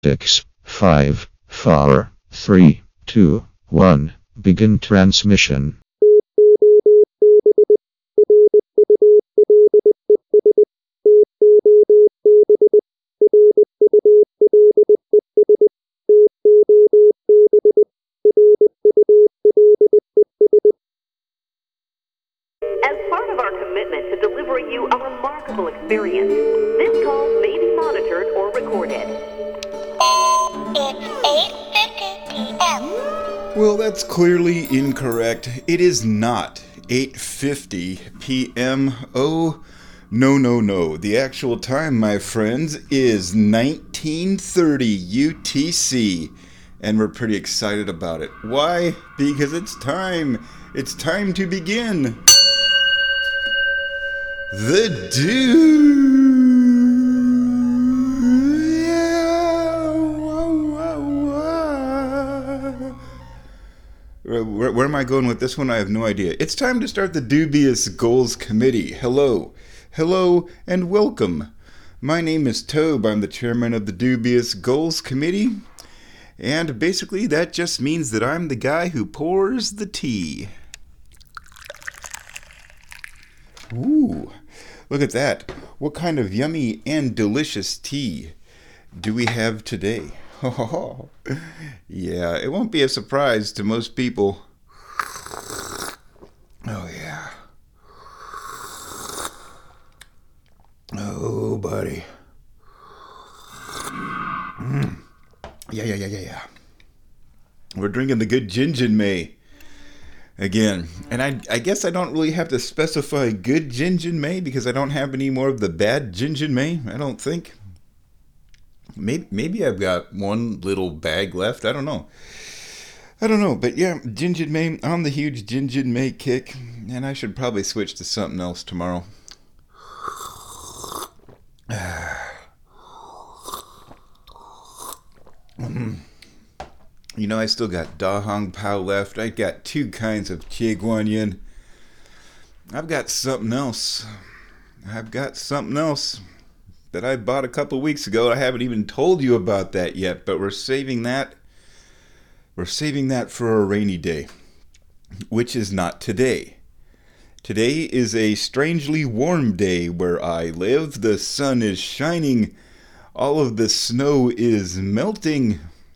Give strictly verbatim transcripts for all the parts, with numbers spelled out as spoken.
Six, five, four, three, two, one. Begin transmission. As part of our commitment to delivering you a remarkable experience, this call may be monitored or recorded. It's eight fifty p.m. Well, that's clearly incorrect. It is not eight fifty p.m. Oh, no, no, no. The actual time, my friends, is nineteen thirty U T C. And we're pretty excited about it. Why? Because it's time. It's time to begin. The do. Yeah. Where, where am I going with this one? I have no idea. It's time to start the Dubious Goals Committee. Hello. Hello and welcome. My name is Tobe. I'm the chairman of the Dubious Goals Committee. And basically that just means that I'm the guy who pours the tea. Ooh, look at that. What kind of yummy and delicious tea do we have today? Oh, yeah, it won't be a surprise to most people. Oh, yeah. Oh, buddy. Mm. Yeah, yeah, yeah, yeah, yeah. We're drinking the good Gin May. Again, and I I guess I don't really have to specify good Gin May because I don't have any more of the bad Gin May, I don't think. Maybe, maybe I've got one little bag left, I don't know. I don't know, but yeah, Gin May, on the huge Gin May kick, and I should probably switch to something else tomorrow. You know, I still got Da Hong Pao left. I got two kinds of Che Guan Yin. I've got something else. I've got something else that I bought a couple weeks ago. I haven't even told you about that yet, but we're saving that. We're saving that for a rainy day, which is not today. Today is a strangely warm day where I live. The sun is shining. All of the snow is melting.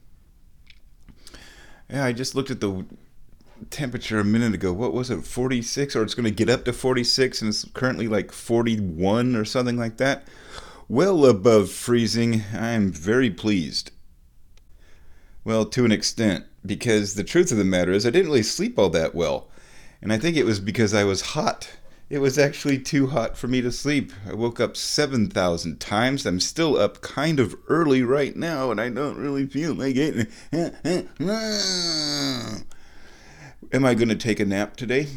Yeah, I just looked at the temperature a minute ago. What was it, forty-six? Or it's going to get up to forty-six, and it's currently like forty-one or something like that. Well above freezing. I am very pleased. Well, to an extent, because the truth of the matter is I didn't really sleep all that well. And I think it was because I was hot. It was actually too hot for me to sleep. I woke up seven thousand times. I'm still up kind of early right now, and I don't really feel like it. Am I going to take a nap today?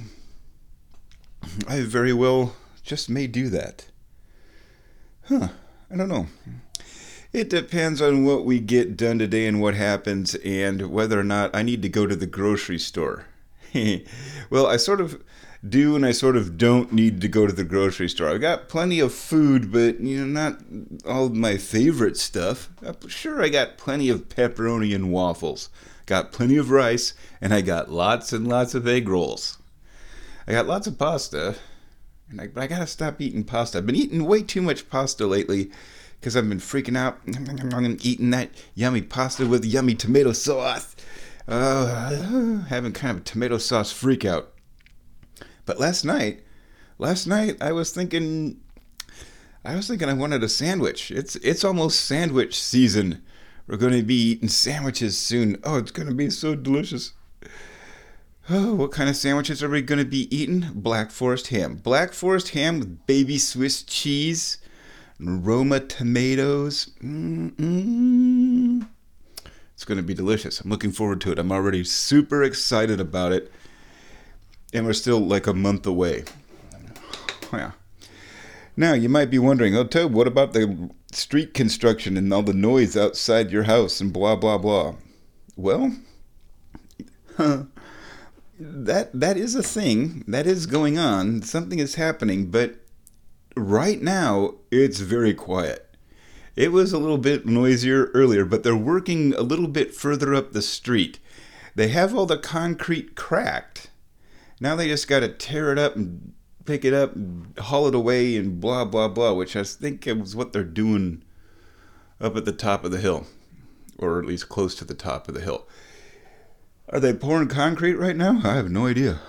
I very well just may do that. Huh, I don't know. It depends on what we get done today and what happens, and whether or not I need to go to the grocery store. Well, I sort of do and I sort of don't need to go to the grocery store. I've got plenty of food, but you know, not all of my favorite stuff. Sure, I got plenty of pepperoni and waffles. Got plenty of rice, and I got lots and lots of egg rolls. I got lots of pasta, and I, but I gotta stop eating pasta. I've been eating way too much pasta lately because I've been freaking out. I'm eating that yummy pasta with yummy tomato sauce. Uh, having kind of a tomato sauce freak out. But last night, last night I was thinking, I was thinking I wanted a sandwich. It's it's almost sandwich season. We're going to be eating sandwiches soon. Oh, it's going to be so delicious. Oh, what kind of sandwiches are we going to be eating? Black Forest ham. Black Forest ham with baby Swiss cheese and Roma tomatoes. Mm-mm. It's going to be delicious. I'm looking forward to it. I'm already super excited about it. And we're still like a month away. Yeah. Now, you might be wondering, oh, Tobe, what about the street construction and all the noise outside your house and blah, blah, blah? Well, huh, that that is a thing. That is going on. Something is happening. But right now, it's very quiet. It was a little bit noisier earlier, but they're working a little bit further up the street. They have all the concrete cracked. Now they just got to tear it up and pick it up and haul it away and blah, blah, blah, which I think was what they're doing up at the top of the hill, or at least close to the top of the hill. Are they pouring concrete right now? I have no idea.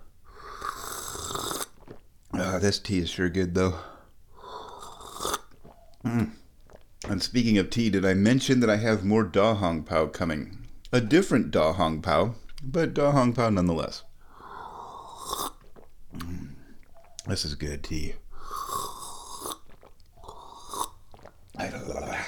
Ah, this tea is sure good, though. Mm. And speaking of tea, did I mention that I have more Da Hong Pao coming? A different Da Hong Pao, but Da Hong Pao nonetheless. Mm. This is good tea. That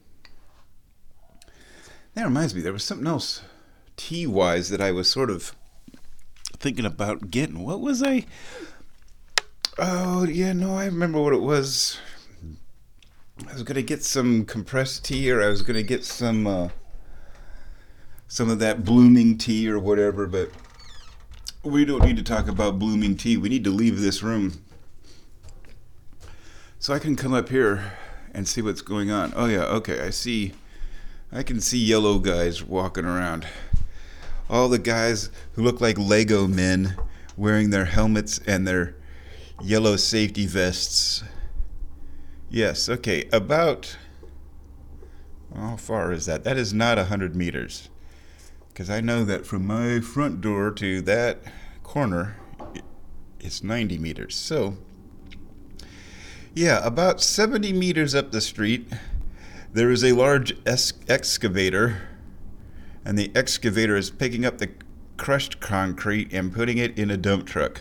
reminds me, there was something else tea-wise that I was sort of thinking about getting. What was I? Oh, yeah, no, I remember what it was. I was going to get some compressed tea, or I was going to get some uh, some of that blooming tea or whatever, but we don't need to talk about blooming tea. We need to leave this room so I can come up here and see what's going on. Oh, yeah, okay, I see. I can see yellow guys walking around. All the guys who look like Lego men wearing their helmets and their yellow safety vests. Yes, okay, about... How far is that? That is not one hundred meters. Because I know that from my front door to that corner, it's ninety meters. So, yeah, about seventy meters up the street, there is a large es- excavator, and the excavator is picking up the crushed concrete and putting it in a dump truck.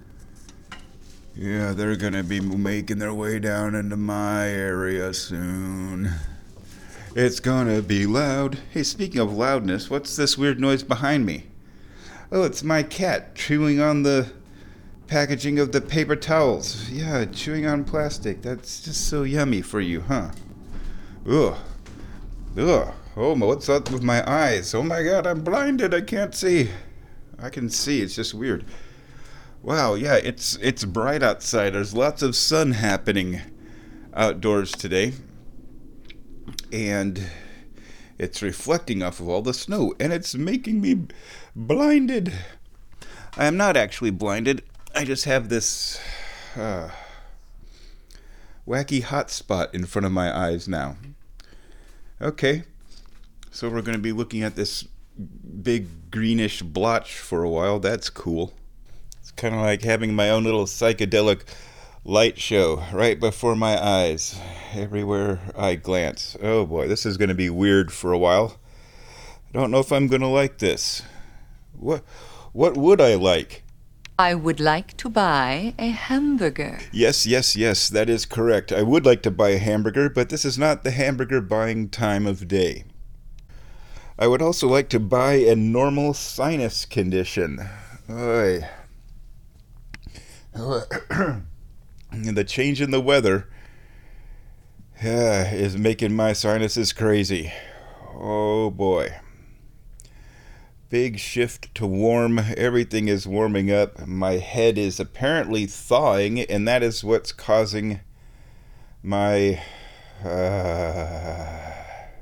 Yeah, they're going to be making their way down into my area soon. It's gonna be loud. Hey, speaking of loudness, what's this weird noise behind me? Oh, it's my cat chewing on the packaging of the paper towels. Yeah, chewing on plastic. That's just so yummy for you, huh? Ugh. Ugh. Oh, what's up with my eyes? Oh my god, I'm blinded. I can't see. I can see. It's just weird. Wow, yeah, it's it's bright outside. There's lots of sun happening outdoors today. And it's reflecting off of all the snow, and it's making me blinded. I am not actually blinded. I just have this uh, wacky hot spot in front of my eyes now. Okay, so we're going to be looking at this big greenish blotch for a while. That's cool. It's kind of like having my own little psychedelic light show right before my eyes, everywhere I glance. Oh boy, this is going to be weird for a while. I don't know if I'm going to like this. What what would I like? I would like to buy a hamburger. Yes, yes, yes, that is correct. I would like to buy a hamburger, but this is not the hamburger buying time of day. I would also like to buy a normal sinus condition. Oy. And the change in the weather uh, is making my sinuses crazy. Oh boy. Big shift to warm. Everything is warming up. My head is apparently thawing, and that is what's causing my... Uh,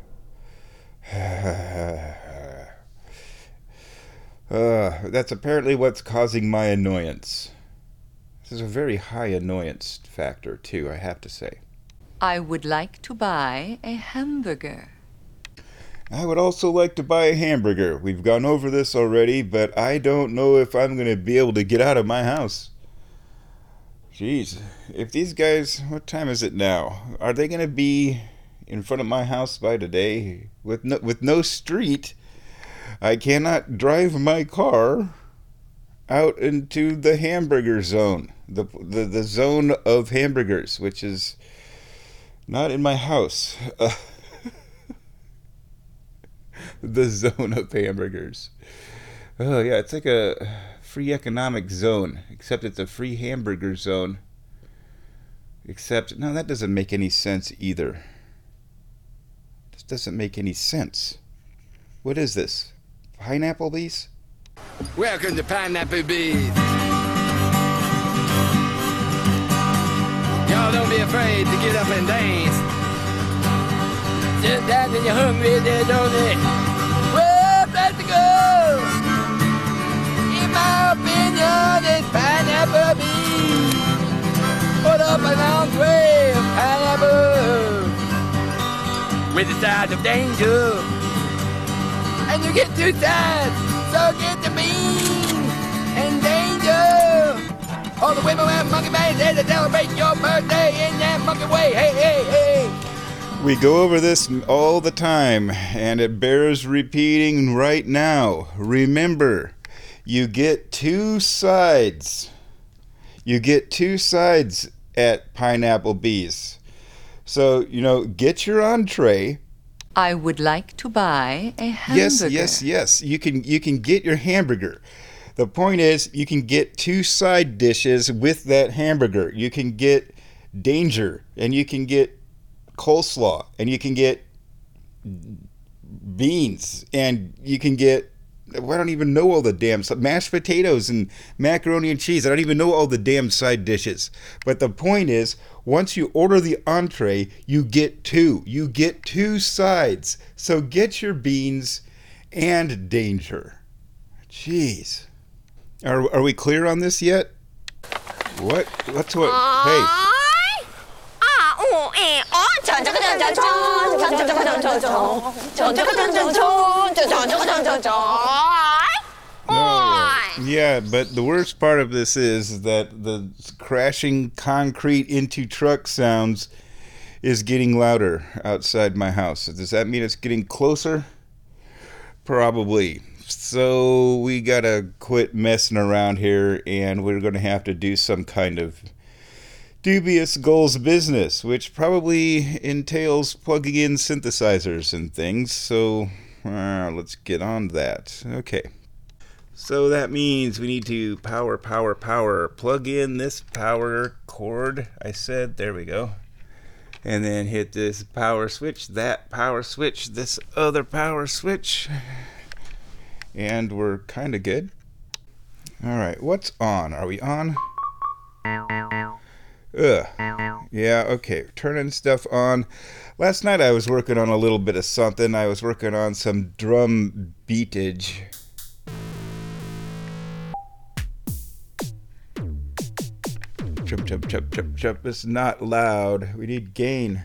uh, that's apparently what's causing my annoyance. This is a very high annoyance factor, too, I have to say. I would like to buy a hamburger. I would also like to buy a hamburger. We've gone over this already, but I don't know if I'm going to be able to get out of my house. Jeez, if these guys... What time is it now? Are they going to be in front of my house by today? With no, with no street, I cannot drive my car out into the hamburger zone. The, the the zone of hamburgers, which is not in my house. Uh, the zone of hamburgers. Oh yeah, it's like a free economic zone, except it's a free hamburger zone. Except, no, that doesn't make any sense either. This doesn't make any sense. What is this? Pineapple Bees? Welcome to Pineapple Bees. Y'all don't be afraid to get up and dance. sit down and you're hungry there, don't it? Well, place to go. In my opinion, it's Pineapple Beach. Put up an entree of pineapple with the sides of danger. And you get two sides, so get the beans and danger. All the women wear monkey bands there to celebrate your birthday in that monkey way. Hey, hey, hey. We go over this all the time, and it bears repeating right now. Remember, you get two sides. You get two sides at Pineapple Bees. So, you know, get your entree. I would like to buy a hamburger. Yes, yes, yes. You can you can get your hamburger. The point is, you can get two side dishes with that hamburger. You can get danger, and you can get coleslaw, and you can get beans, and you can get, well, I don't even know all the damn stuff, mashed potatoes and macaroni and cheese. I don't even know all the damn side dishes. But the point is, once you order the entree, you get two. You get two sides. So get your beans and danger. Jeez. Are are we clear on this yet? What? What's what? Hey. No, yeah, but the worst part of this is that the crashing concrete into truck sounds is getting louder outside my house. Does that mean it's getting closer? Probably. So we gotta quit messing around here, and we're gonna have to do some kind of dubious goals business, which probably entails plugging in synthesizers and things. So uh, let's get on that. Okay. So that means we need to power, power, power. Plug in this power cord, I said. There we go. And then hit this power switch, that power switch, this other power switch. And we're kind of good. All right, what's on? Are we on? Ugh. Yeah, okay. Turning stuff on. Last night I was working on a little bit of something. I was working on some drum beatage. Chub, chub, chub, chub, chub. It's not loud. We need gain.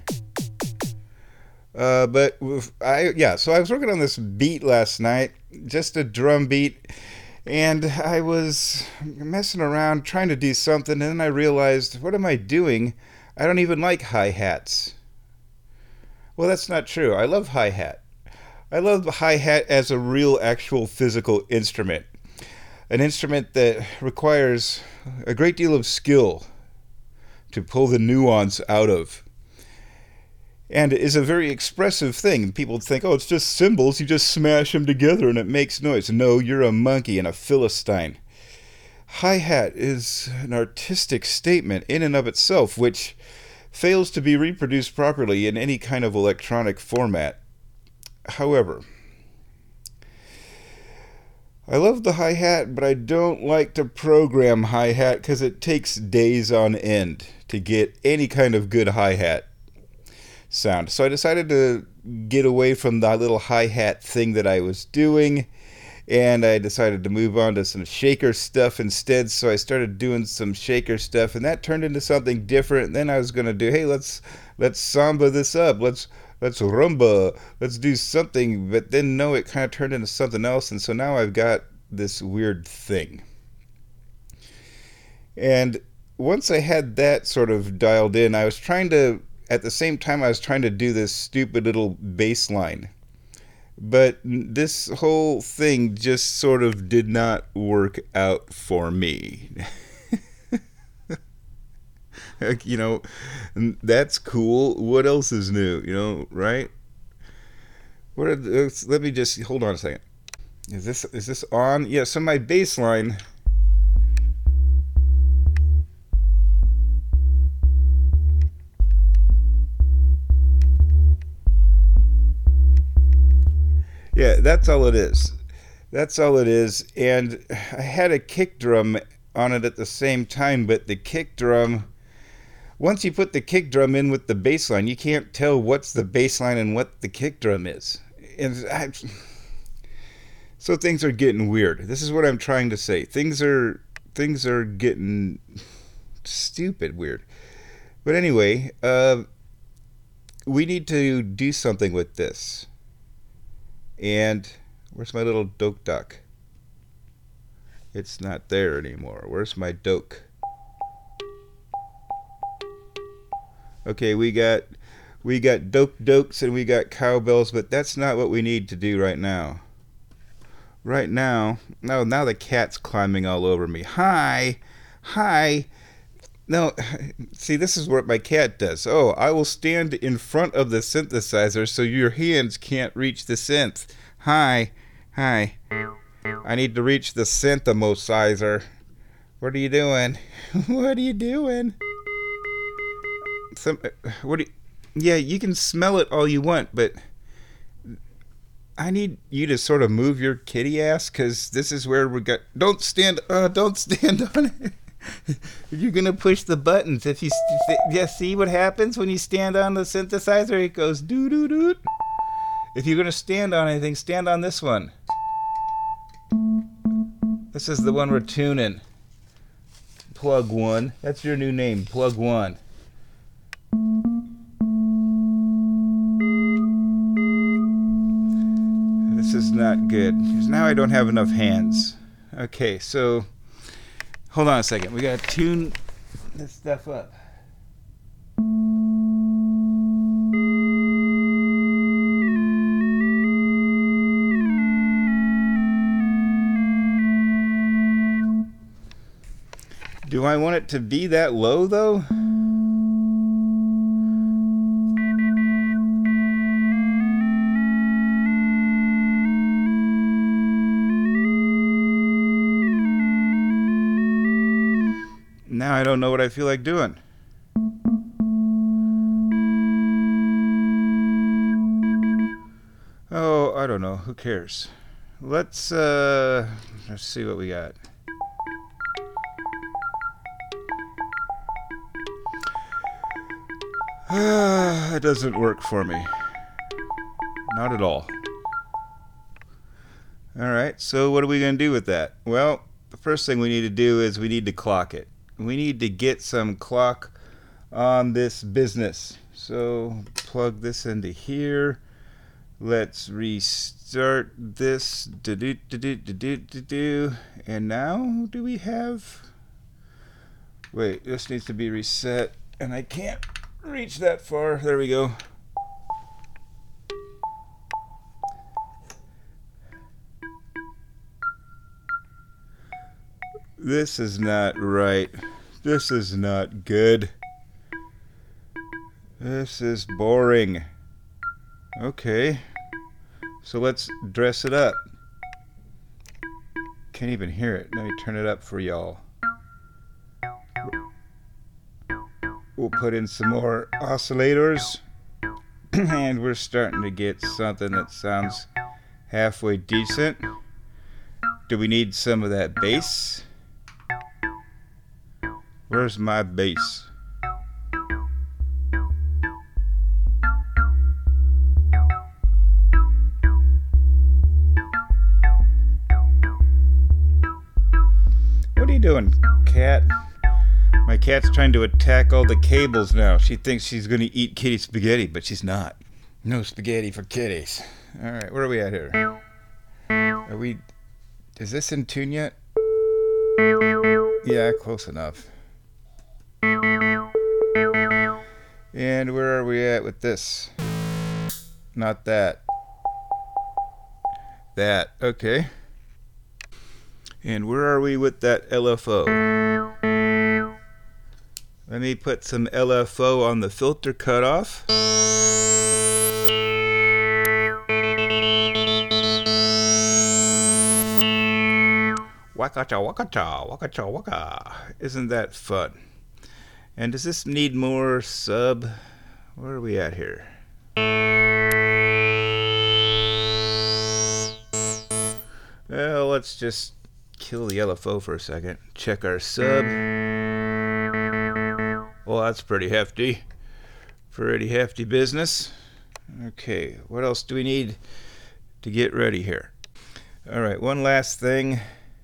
Uh, but I, yeah, so I was working on this beat last night, just a drum beat, and I was messing around trying to do something, and then I realized, what am I doing? I don't even like hi-hats. Well, that's not true. I love hi-hat. I love the hi-hat as a real, actual physical instrument. An instrument that requires a great deal of skill to pull the nuance out of. And it is a very expressive thing. People think, oh, it's just cymbals. You just smash them together and it makes noise. No, you're a monkey and a Philistine. Hi-hat is an artistic statement in and of itself, which fails to be reproduced properly in any kind of electronic format. However, I love the hi-hat, but I don't like to program hi-hat because it takes days on end to get any kind of good hi-hat sound. So I decided to get away from that little hi-hat thing that I was doing, and I decided to move on to some shaker stuff instead. So I started doing some shaker stuff, and that turned into something different. Then I was going to do, hey, let's let's samba this up. Let's let's rumba. Let's do something. But then no, it kind of turned into something else, and so now I've got this weird thing. And once I had that sort of dialed in, I was trying to At the same time, I was trying to do this stupid little bass line. But this whole thing just sort of did not work out for me. You know, that's cool. What else is new? You know, right? What are the, let me just, hold on a second. Is this, is this on? Yeah, so my bass line. Yeah, that's all it is. That's all it is. And I had a kick drum on it at the same time, but the kick drum once you put the kick drum in with the bass line, you can't tell what's the bass line and what the kick drum is. And I, so things are getting weird. This is what I'm trying to say. Things are things are getting stupid weird. But anyway, uh, we need to do something with this. And where's my little doke duck? It's not there anymore. Where's my doke? Okay, we got we got doke dokes and we got cowbells, but that's not what we need to do right now. Right now, no, now the cat's climbing all over me. Hi, hi. No, see, this is what my cat does. Oh, I will stand in front of the synthesizer so your hands can't reach the synth. Hi, hi. I need to reach the synthesizer. What are you doing? What are you doing? Some, what do you, yeah, you can smell it all you want, but I need you to sort of move your kitty ass, because this is where we got. Don't stand. Uh, don't stand on it. You're gonna push the buttons. If you st- yeah, see what happens when you stand on the synthesizer? It goes doo doo doo. If you're gonna stand on anything, stand on this one. This is the one we're tuning. Plug one. That's your new name. Plug one. This is not good, because now I don't have enough hands. Okay, so hold on a second. We gotta tune this stuff up. Do I want it to be that low, though? Now I don't know what I feel like doing. Oh, I don't know. Who cares? Let's, uh, let's see what we got. It doesn't work for me. Not at all. Alright, so what are we going to do with that? Well, the first thing we need to do is we need to clock it. We need to get some clock on this business. So plug this into here. Let's restart this. Do-do, do-do, do-do, do-do. And now, do we have... Wait, this needs to be reset. And I can't reach that far. There we go. This is not right. This is not good. This is boring. Okay. So let's dress it up. Can't even hear it. Let me turn it up for y'all. We'll put in some more oscillators. And we're starting to get something that sounds halfway decent. Do we need some of that bass? Where's my bass? What are you doing, cat? My cat's trying to attack all the cables now. She thinks she's going to eat kitty spaghetti, but she's not. No spaghetti for kitties. Alright, where are we at here? Are we... Is this in tune yet? Yeah, close enough. And where are we at with this? Not that. That, okay. And where are we with that L F O? Let me put some L F O on the filter cutoff. Waka-cha, waka-cha, waka-cha, waka. Isn't that fun? And does this need more sub? Where are we at here? Well, let's just kill the L F O for a second. Check our sub. Well, that's pretty hefty. Pretty hefty business. Okay, what else do we need to get ready here? All right, one last thing.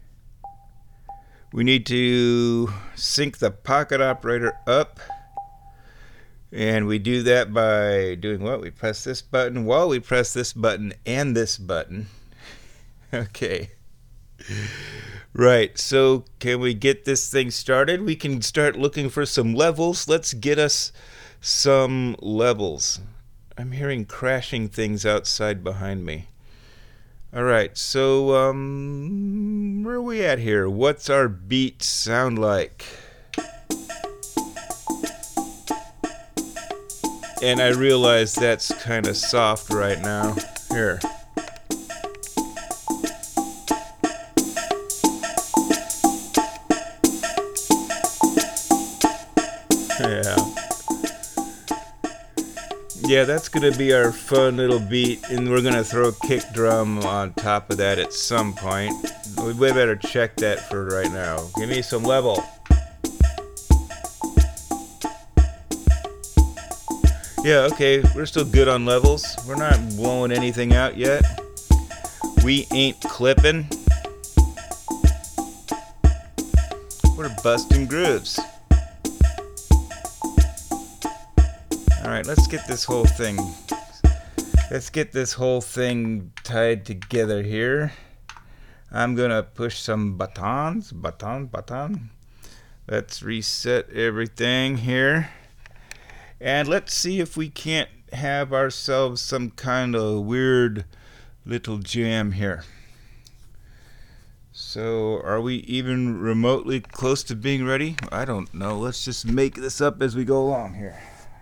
We need to sync the pocket operator up. And we do that by doing what? We press this button while we press this button and this button. Okay. Right, so can we get this thing started? We can start looking for some levels. Let's get us some levels. I'm hearing crashing things outside behind me. All right, so um, where are we at here? What's our beat sound like? And I realize that's kind of soft right now. Here. Yeah. Yeah, that's going to be our fun little beat, and we're going to throw a kick drum on top of that at some point. We better check that for right now. Give me some level. Yeah, okay, we're still good on levels. We're not blowing anything out yet. We ain't clipping. We're busting grooves. Alright, let's get this whole thing let's get this whole thing tied together here. I'm gonna push some buttons, button, button. Let's reset everything here. And let's see if we can't have ourselves some kind of weird little jam here. So, are we even remotely close to being ready? I don't know. Let's just make this up as we go along here.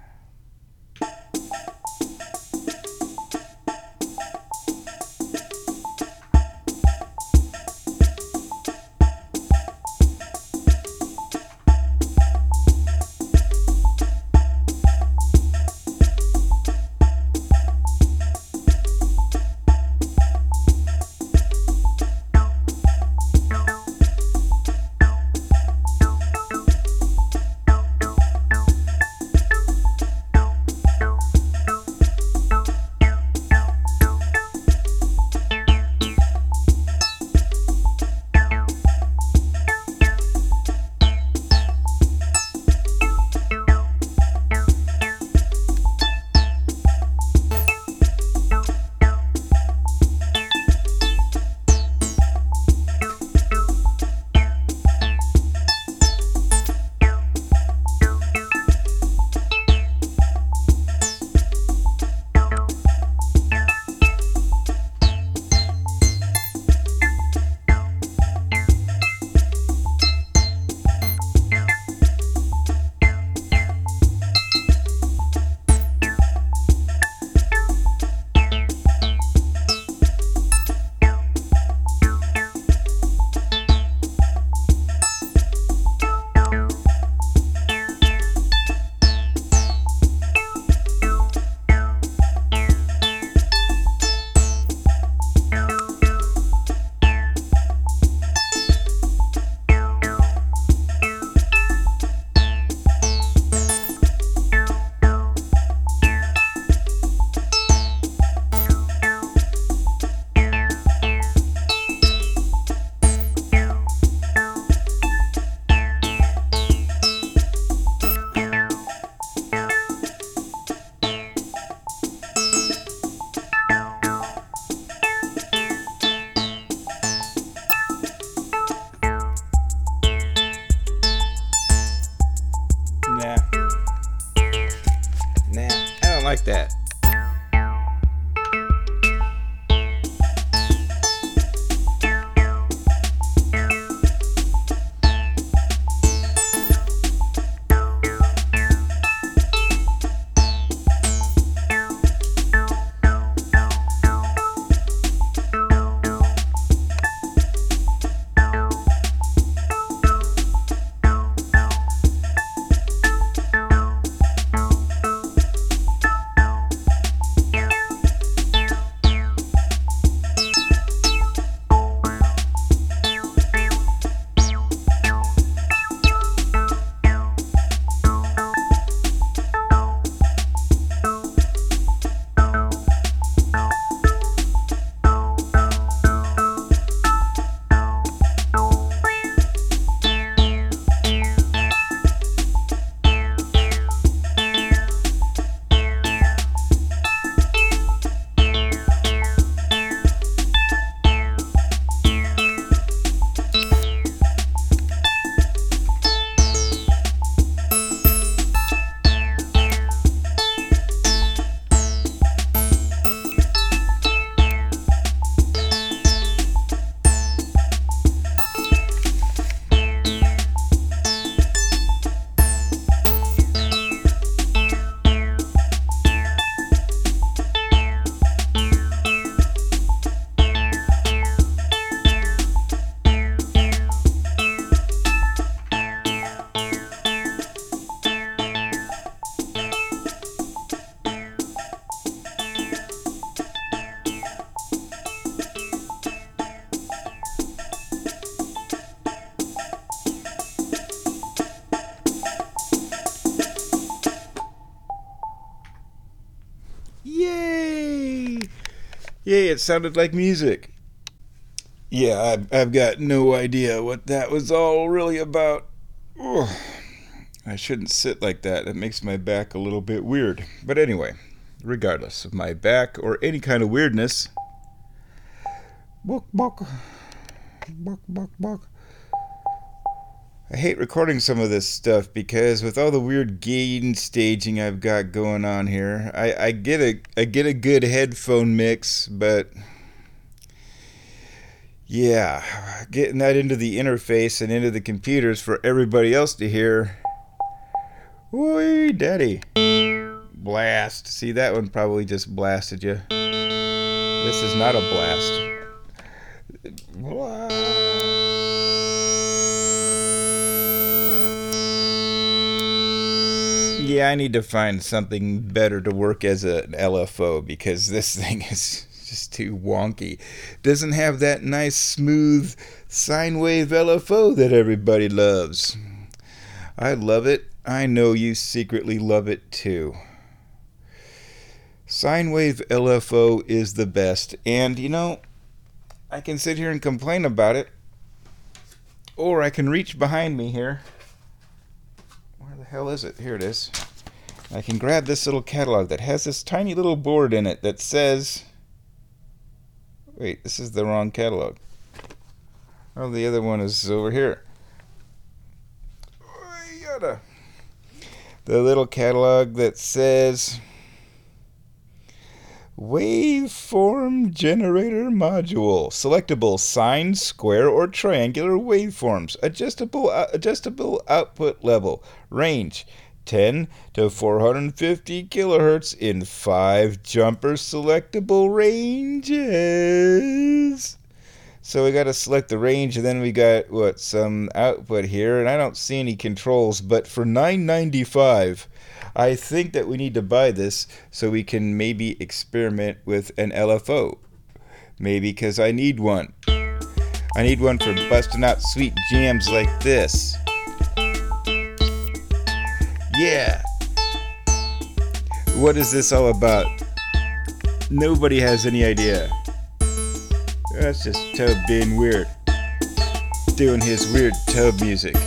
Like that. Yay, it sounded like music. Yeah, I've, I've got no idea what that was all really about. Ugh. I shouldn't sit like that. It makes my back a little bit weird. But anyway, regardless of my back or any kind of weirdness, Buck, buck. Buck, buck, buck. I hate recording some of this stuff because with all the weird gain staging I've got going on here, I, I get a I get a good headphone mix, but yeah, getting that into the interface and into the computers for everybody else to hear. Whee, daddy. Blast. See, that one probably just blasted you. This is not a blast. Yeah, I need to find something better to work as an L F O because this thing is just too wonky. Doesn't have that nice smooth sine wave L F O that everybody loves. I love it. I know you secretly love it too. Sine wave L F O is the best, and you know, I can sit here and complain about it, or I can reach behind me here. Where the hell is it? Here it is. I can grab this little catalog that has this tiny little board in it that says... Wait, this is the wrong catalog. Oh, the other one is over here. Yada. The little catalog that says... Waveform Generator Module. Selectable sine, square, or triangular waveforms. Adjustable uh, adjustable output level. Range ten to four hundred fifty kilohertz in five jumper selectable ranges. So we got to select the range, and then we got what some output here, and I don't see any controls. But for nine ninety-five, I think that we need to buy this so we can maybe experiment with an L F O. Maybe because I need one. I need one for busting out sweet jams like this. Yeah. What is this all about? Nobody has any idea. That's just Tub being weird. Doing his weird tub music.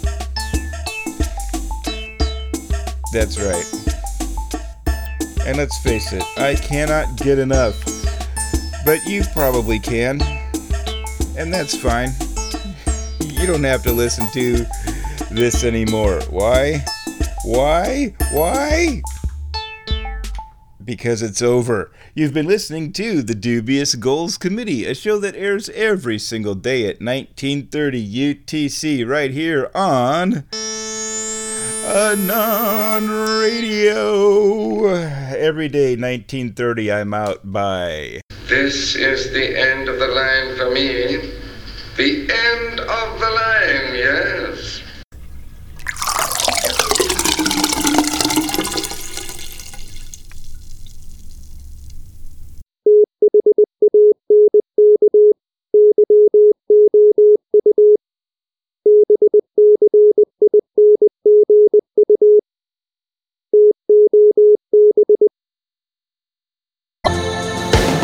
That's right. And let's face it, I cannot get enough. But you probably can. And that's fine. You don't have to listen to this anymore. Why? Why? Why? Because it's over. You've been listening to The Dubious Goals Committee, a show that airs every single day at nineteen thirty U T C right here on Anon Radio. Every day, nineteen thirty, I'm out by. This is the end of the line for me. The end of the line, yes.